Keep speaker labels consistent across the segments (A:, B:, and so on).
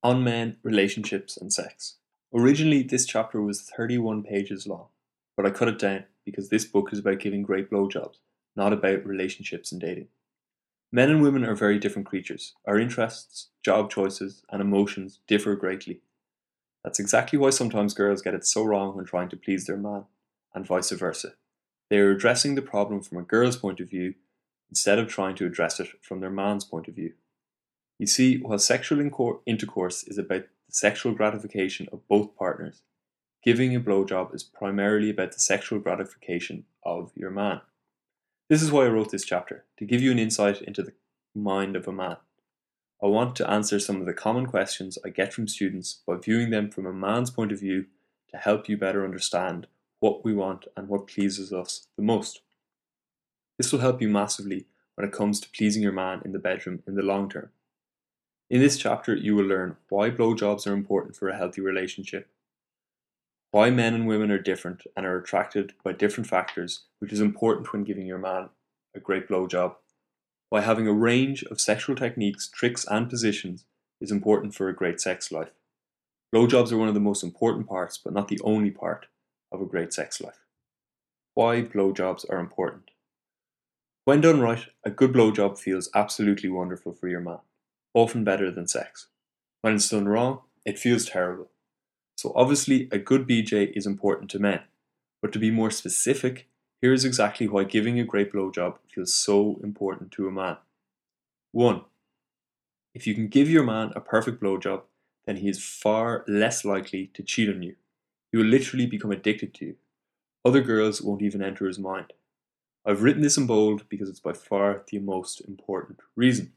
A: On Men, Relationships and Sex. Originally, this chapter was 31 pages long, but I cut it down because this book is about giving great blowjobs, not about relationships and dating. Men and women are very different creatures. Our interests, job choices, and emotions differ greatly. That's exactly why sometimes girls get it so wrong when trying to please their man, and vice versa. They are addressing the problem from a girl's point of view instead of trying to address it from their man's point of view. You see, while sexual intercourse is about the sexual gratification of both partners, giving a blowjob is primarily about the sexual gratification of your man. This is why I wrote this chapter, to give you an insight into the mind of a man. I want to answer some of the common questions I get from students by viewing them from a man's point of view to help you better understand what we want and what pleases us the most. This will help you massively when it comes to pleasing your man in the bedroom in the long term. In this chapter, you will learn why blowjobs are important for a healthy relationship, why men and women are different and are attracted by different factors, which is important when giving your man a great blowjob, why having a range of sexual techniques, tricks, and positions is important for a great sex life. Blowjobs are one of the most important parts, but not the only part, of a great sex life. Why blowjobs are important. When done right, a good blowjob feels absolutely wonderful for your man, often better than sex. When it's done wrong, it feels terrible. So obviously a good BJ is important to men, but to be more specific, here is exactly why giving a great blowjob feels so important to a man. 1. If you can give your man a perfect blowjob, then he is far less likely to cheat on you. He will literally become addicted to you. Other girls won't even enter his mind. I've written this in bold because it's by far the most important reason.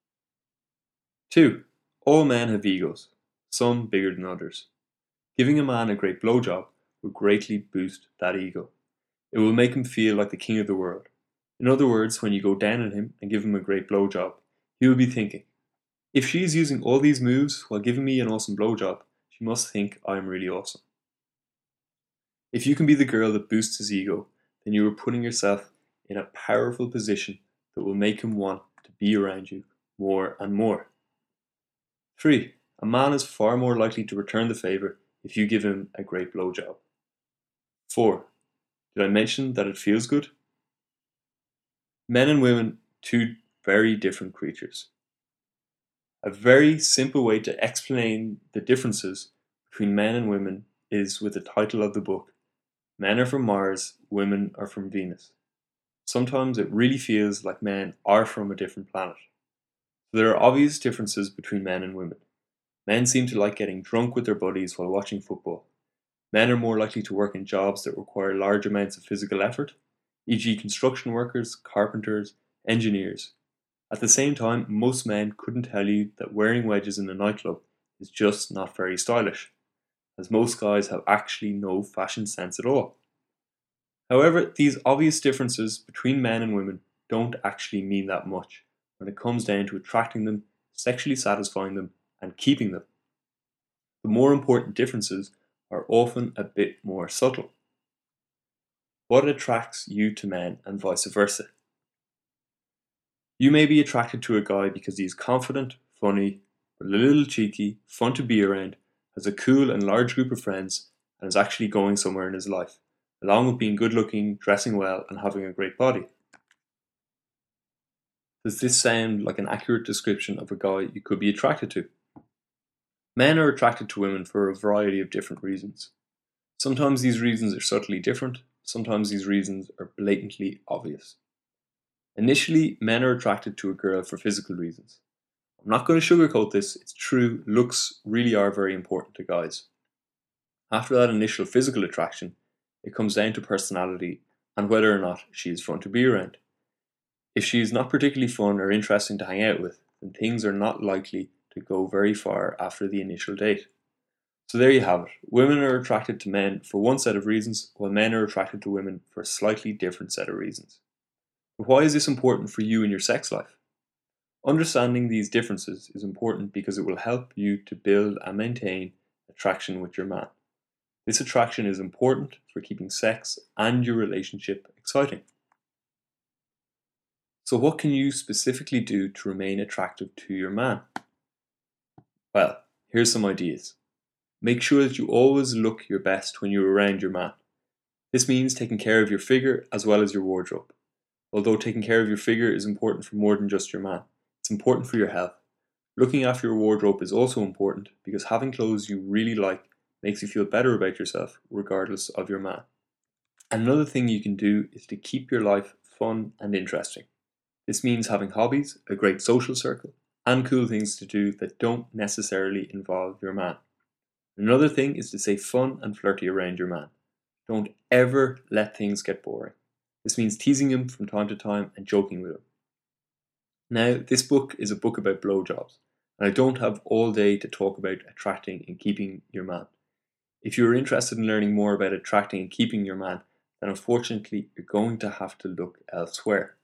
A: 2. All men have egos, some bigger than others. Giving a man a great blowjob will greatly boost that ego. It will make him feel like the king of the world. In other words, when you go down on him and give him a great blowjob, he will be thinking, if she's using all these moves while giving me an awesome blowjob, she must think I'm really awesome. If you can be the girl that boosts his ego, then you are putting yourself in a powerful position that will make him want to be around you more and more. 3. A man is far more likely to return the favor if you give him a great blowjob. 4. Did I mention that it feels good? Men and women, two very different creatures. A very simple way to explain the differences between men and women is with the title of the book, Men are from Mars, Women are from Venus. Sometimes it really feels like men are from a different planet. So there are obvious differences between men and women. Men seem to like getting drunk with their buddies while watching football. Men are more likely to work in jobs that require large amounts of physical effort, e.g. construction workers, carpenters, engineers. At the same time, most men couldn't tell you that wearing wedges in a nightclub is just not very stylish, as most guys have actually no fashion sense at all. However, these obvious differences between men and women don't actually mean that much when it comes down to attracting them, sexually satisfying them, and keeping them. The more important differences are often a bit more subtle. What attracts you to men and vice versa? You may be attracted to a guy because he's confident, funny, but a little cheeky, fun to be around, has a cool and large group of friends, and is actually going somewhere in his life, along with being good looking, dressing well, and having a great body. Does this sound like an accurate description of a guy you could be attracted to? Men are attracted to women for a variety of different reasons. Sometimes these reasons are subtly different, sometimes these reasons are blatantly obvious. Initially, men are attracted to a girl for physical reasons. I'm not going to sugarcoat this, it's true, looks really are very important to guys. After that initial physical attraction, it comes down to personality and whether or not she is fun to be around. If she is not particularly fun or interesting to hang out with, then things are not likely to go very far after the initial date. So there you have it. Women are attracted to men for one set of reasons, while men are attracted to women for a slightly different set of reasons. But why is this important for you in your sex life? Understanding these differences is important because it will help you to build and maintain attraction with your man. This attraction is important for keeping sex and your relationship exciting. So what can you specifically do to remain attractive to your man? Well, Here's some ideas. Make sure that you always look your best when you're around your man. This means taking care of your figure as well as your wardrobe. Although taking care of your figure is important for more than just your man, it's important for your health. Looking after your wardrobe is also important because having clothes you really like makes you feel better about yourself regardless of your man. Another thing you can do is to keep your life fun and interesting. This means having hobbies, a great social circle, and cool things to do that don't necessarily involve your man. Another thing is to stay fun and flirty around your man. Don't ever let things get boring. This means teasing him from time to time and joking with him. Now, this book is a book about blowjobs, and I don't have all day to talk about attracting and keeping your man. If you're interested in learning more about attracting and keeping your man, then unfortunately you're going to have to look elsewhere.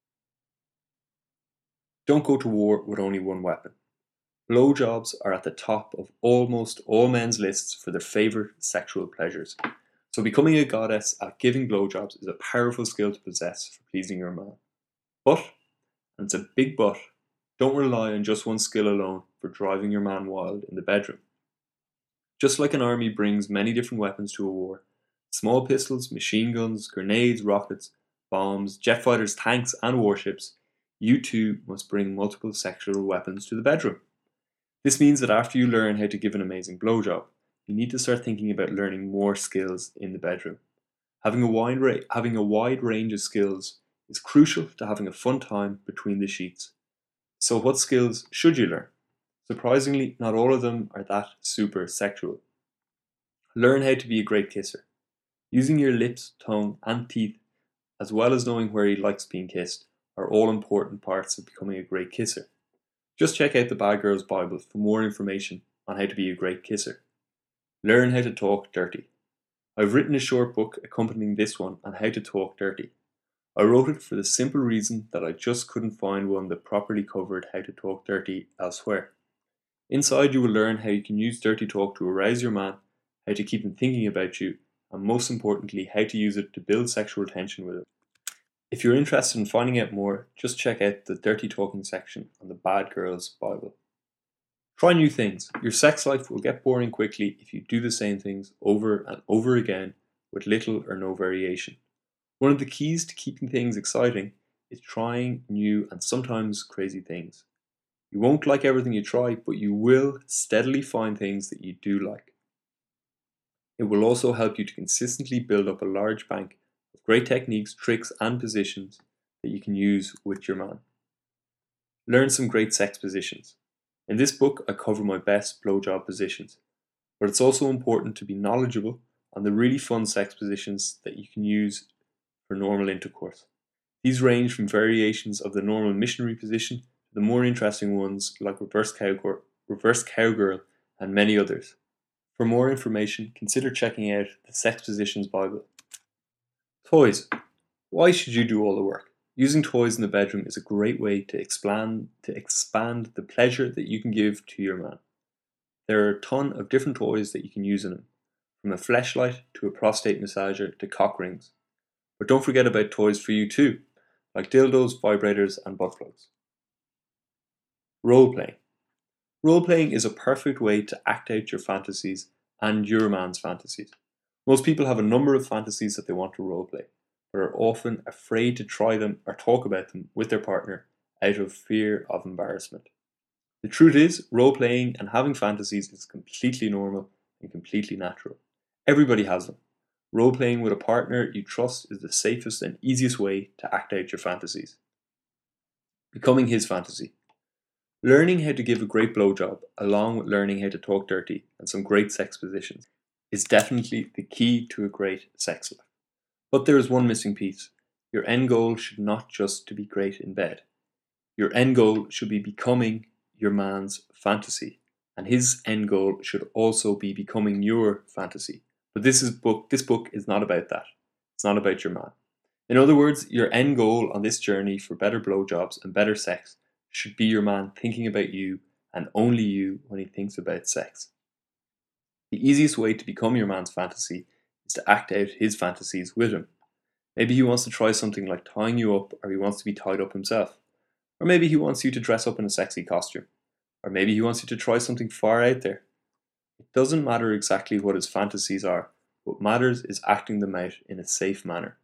A: Don't go to war with only one weapon. Blowjobs are at the top of almost all men's lists for their favourite sexual pleasures. So becoming a goddess at giving blowjobs is a powerful skill to possess for pleasing your man. But, and it's a big but, don't rely on just one skill alone for driving your man wild in the bedroom. Just like an army brings many different weapons to a war, small pistols, machine guns, grenades, rockets, bombs, jet fighters, tanks and warships, you too must bring multiple sexual weapons to the bedroom. This means that after you learn how to give an amazing blowjob, you need to start thinking about learning more skills in the bedroom. Having a wide range of skills is crucial to having a fun time between the sheets. So what skills should you learn? Surprisingly, not all of them are that super sexual. Learn how to be a great kisser. Using your lips, tongue and teeth, as well as knowing where he likes being kissed, are all important parts of becoming a great kisser. Just check out the Bad Girls Bible for more information on how to be a great kisser. Learn how to talk dirty. I've written a short book accompanying this one on how to talk dirty. I wrote it for the simple reason that I just couldn't find one that properly covered how to talk dirty elsewhere. Inside you will learn how you can use dirty talk to arouse your man, how to keep him thinking about you, and most importantly how to use it to build sexual tension with him. If you're interested in finding out more, just check out the Dirty Talking section on the Bad Girls Bible. Try new things. Your sex life will get boring quickly if you do the same things over and over again with little or no variation. One of the keys to keeping things exciting is trying new and sometimes crazy things. You won't like everything you try, but you will steadily find things that you do like. It will also help you to consistently build up a large bank of great techniques, tricks and positions that you can use with your man. Learn some great sex positions. In this book I cover my best blowjob positions, but it's also important to be knowledgeable on the really fun sex positions that you can use for normal intercourse. These range from variations of the normal missionary position to the more interesting ones like reverse cowgirl and many others. For more information, consider checking out the Sex Positions Bible. Toys. Why should you do all the work? Using toys in the bedroom is a great way to expand the pleasure that you can give to your man. There are a ton of different toys that you can use in him, from a fleshlight to a prostate massager to cock rings. But don't forget about toys for you too, like dildos, vibrators and butt plugs. Role-playing. Role-playing is a perfect way to act out your fantasies and your man's fantasies. Most people have a number of fantasies that they want to role-play, but are often afraid to try them or talk about them with their partner out of fear of embarrassment. The truth is, role-playing and having fantasies is completely normal and completely natural. Everybody has them. Role-playing with a partner you trust is the safest and easiest way to act out your fantasies. Becoming his fantasy. Learning how to give a great blowjob, along with learning how to talk dirty and some great sex positions, is definitely the key to a great sex life. But there is one missing piece. Your end goal should not just to be great in bed. Your end goal should be becoming your man's fantasy, and his end goal should also be becoming your fantasy. But this book is not about that. It's not about your man. In other words, your end goal on this journey for better blowjobs and better sex should be your man thinking about you and only you when he thinks about sex. The easiest way to become your man's fantasy is to act out his fantasies with him. Maybe he wants to try something like tying you up, or he wants to be tied up himself. Or maybe he wants you to dress up in a sexy costume. Or maybe he wants you to try something far out there. It doesn't matter exactly what his fantasies are. What matters is acting them out in a safe manner.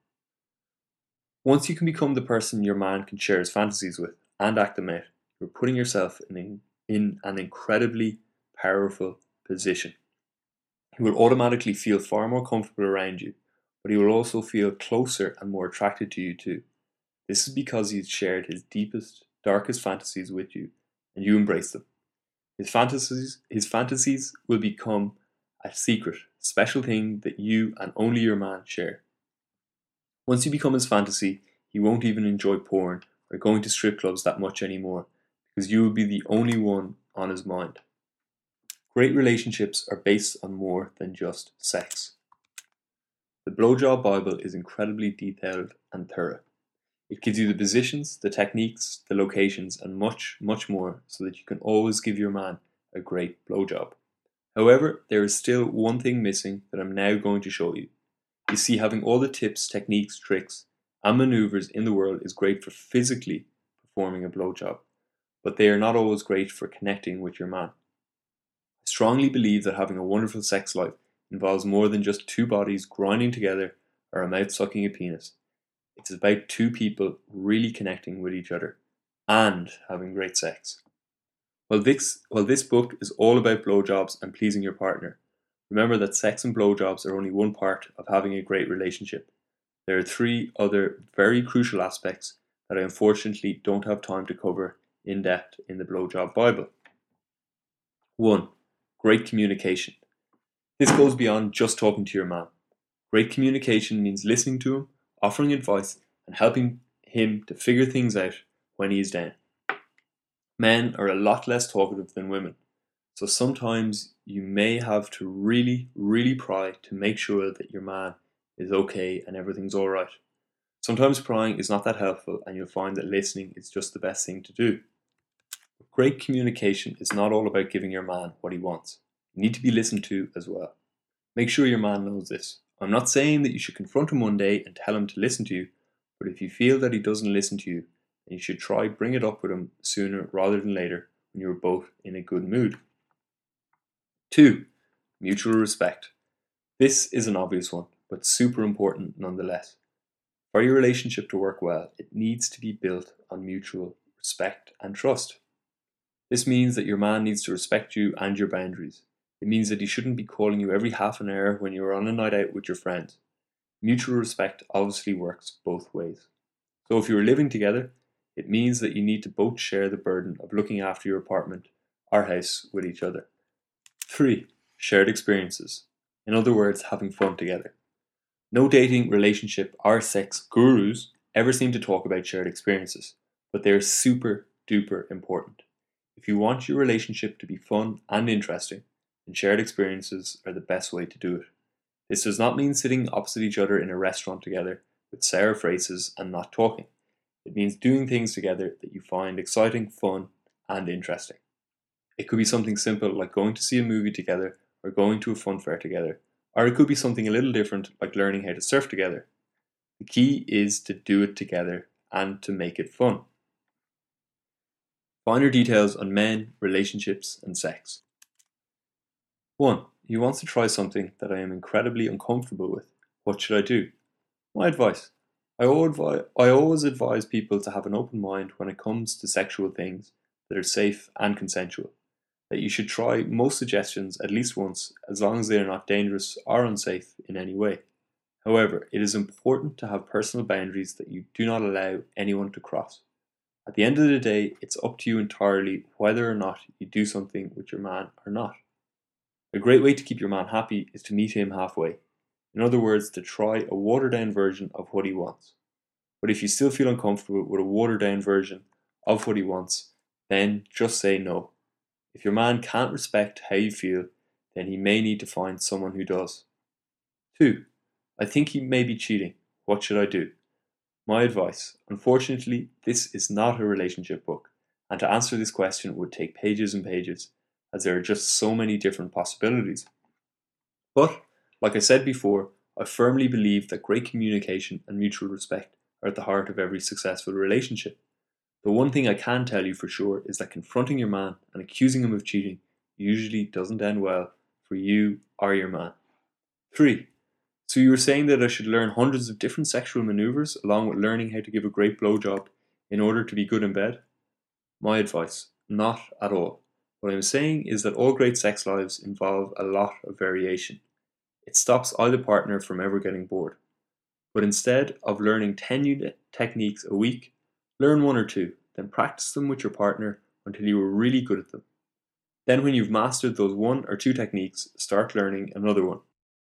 A: Once you can become the person your man can share his fantasies with and act them out, you're putting yourself in an incredibly powerful position. He will automatically feel far more comfortable around you, but he will also feel closer and more attracted to you too. This is because he's shared his deepest, darkest fantasies with you, and you embrace them. His fantasies will become a secret, special thing that you and only your man share. Once you become his fantasy, he won't even enjoy porn or going to strip clubs that much anymore, because you will be the only one on his mind. Great relationships are based on more than just sex. The Blowjob Bible is incredibly detailed and thorough. It gives you the positions, the techniques, the locations, and much, much more so that you can always give your man a great blowjob. However, there is still one thing missing that I'm now going to show you. You see, having all the tips, techniques, tricks, and maneuvers in the world is great for physically performing a blowjob, but they are not always great for connecting with your man. I strongly believe that having a wonderful sex life involves more than just two bodies grinding together or a mouth sucking a penis. It's about two people really connecting with each other and having great sex. While this book is all about blowjobs and pleasing your partner, remember that sex and blowjobs are only one part of having a great relationship. There are three other very crucial aspects that I unfortunately don't have time to cover in depth in the Blowjob Bible. 1. Great communication. This goes beyond just talking to your man. Great communication means listening to him, offering advice, and helping him to figure things out when he is down. Men are a lot less talkative than women, so sometimes you may have to really, really pry to make sure that your man is okay and everything's alright. Sometimes prying is not that helpful, and you'll find that listening is just the best thing to do. But great communication is not all about giving your man what he wants. You need to be listened to as well. Make sure your man knows this. I'm not saying that you should confront him one day and tell him to listen to you, but if you feel that he doesn't listen to you, then you should try bring it up with him sooner rather than later when you're both in a good mood. 2. Mutual respect. This is an obvious one, but super important nonetheless. For your relationship to work well, it needs to be built on mutual respect and trust. This means that your man needs to respect you and your boundaries. It means that he shouldn't be calling you every half an hour when you're on a night out with your friends. Mutual respect obviously works both ways. So if you're living together, it means that you need to both share the burden of looking after your apartment or house with each other. 3. Shared experiences. In other words, having fun together. No dating, relationship, or sex gurus ever seem to talk about shared experiences, but they are super duper important. If you want your relationship to be fun and interesting, then shared experiences are the best way to do it. This does not mean sitting opposite each other in a restaurant together with sour faces and not talking. It means doing things together that you find exciting, fun, and interesting. It could be something simple like going to see a movie together or going to a fun fair together, or it could be something a little different like learning how to surf together. The key is to do it together and to make it fun. Finer details on men, relationships, and sex. 1. He wants to try something that I am incredibly uncomfortable with. What should I do? My advice. I always advise people to have an open mind when it comes to sexual things that are safe and consensual. That you should try most suggestions at least once as long as they are not dangerous or unsafe in any way. However, it is important to have personal boundaries that you do not allow anyone to cross. At the end of the day, it's up to you entirely whether or not you do something with your man or not. A great way to keep your man happy is to meet him halfway. In other words, to try a watered down version of what he wants. But if you still feel uncomfortable with a watered down version of what he wants, then just say no. If your man can't respect how you feel, then he may need to find someone who does. 2. I think he may be cheating. What should I do? My advice. Unfortunately, this is not a relationship book, and to answer this question would take pages and pages, as there are just so many different possibilities. But, like I said before, I firmly believe that great communication and mutual respect are at the heart of every successful relationship. The one thing I can tell you for sure is that confronting your man and accusing him of cheating usually doesn't end well for you or your man. 3. So you were saying that I should learn hundreds of different sexual maneuvers along with learning how to give a great blowjob in order to be good in bed? My advice, not at all. What I'm saying is that all great sex lives involve a lot of variation. It stops either partner from ever getting bored. But instead of learning 10 new techniques a week, learn one or two, then practice them with your partner until you are really good at them. Then when you've mastered those one or two techniques, start learning another one.